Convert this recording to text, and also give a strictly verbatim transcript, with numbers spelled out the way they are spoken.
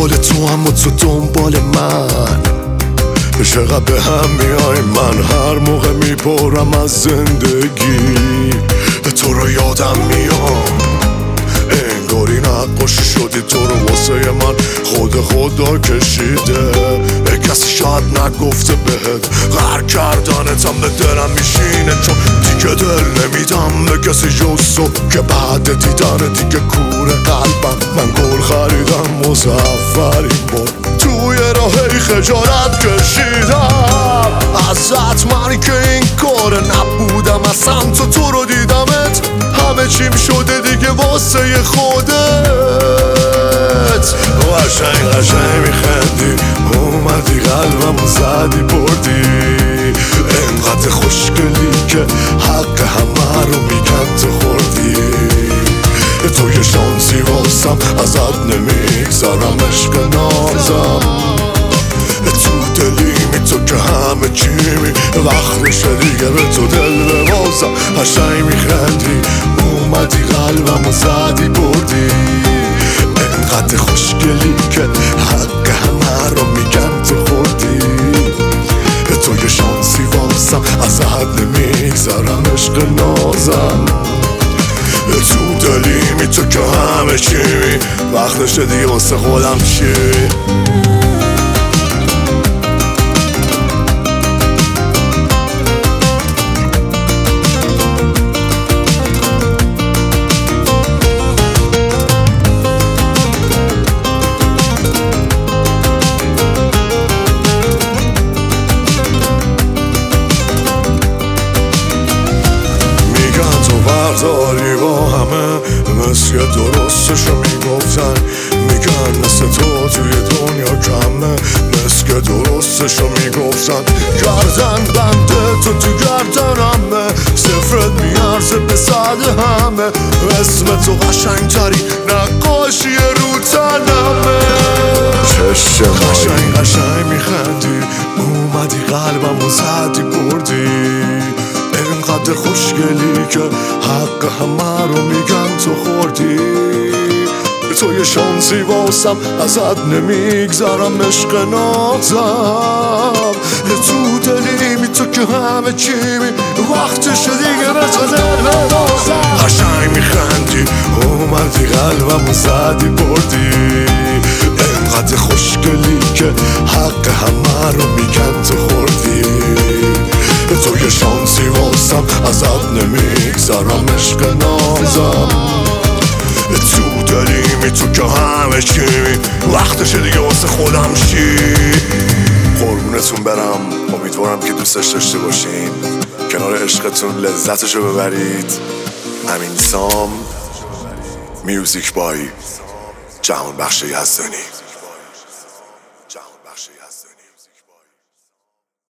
دنبال تو اما تو دنبال من. چقدر به هم میای، من هر موقع میپرم از زندگی تو رو یادم میام. انگاری نقاشی شدی تو رو واسه من خود خدا کشیده. کسی شاید نگفته بهت غر کردنتم به دلم میشینه، چون دیگه دل نمیدم به کسی جز تو که بعد دیدن دیگه کور قلبم. من گل خریدم مزفرین بار توی راهی خجالت کشیدم ازت، من که این کار نبودم اصلا. تو تو رو دیدمت همه چیم شده دیگه واسه خودت. قشنگ قشنگ میخندی اومدی قلبمو زدی بردی. انقدر خوشگلی که حق همه رو میگن تو خوردی. تو یه شانسی واسم ازت نمیگذرم عشق نازم. تو دلیمی تو که همه چیمی وقتشه دیگه به تو دل ببازم. قشنگ میخندی اومدی قلبمو زدی بردی. انقدر خوشگلی که حق همه رو میگن تو خوردی. تو یه شانسی واسم ازت نمیگذرم عشق نازم. تو دلیمی تو که همه چیمی وقتشه دیگه واسه خودم چی. برداری با همه مثل درستشو میگفتن. میگن مثل تو توی دنیا کمه، مثل درستشو میگفتن. گردن بنده تو تو گردنمه، صفرت میارزه به صد همه. اسم تو قشنگ تری نقاشی رو تنمه. چشم قشنگ قشنگ میخندی اومدی قلبمو زدی بردی. انقدر خوشگلی که حق همه رو میگن تو خوردی. تو یه شانسی واسم ازت نمیگذرم عشق نازم. تو دلیمی تو که همه چیمی وقتشه دیگه به تو دل ببازم. قشنگ میخندی اومدی قلبمو زدی بردی. انقدر خوشگلی که حق همه رو میگن تو خوردی. تو یه شانسی واسم ازت نمیگذرم عشق نازم. تو دلیمی تو که همه چیمی وقتشه دیگه واسه خودم چی. قربونتون برم، امیدوارم که دوستش داشته باشین، کنار عشقتون لذتشو ببرید. امین سام، میوزیک بای جهانبخش یزدانی.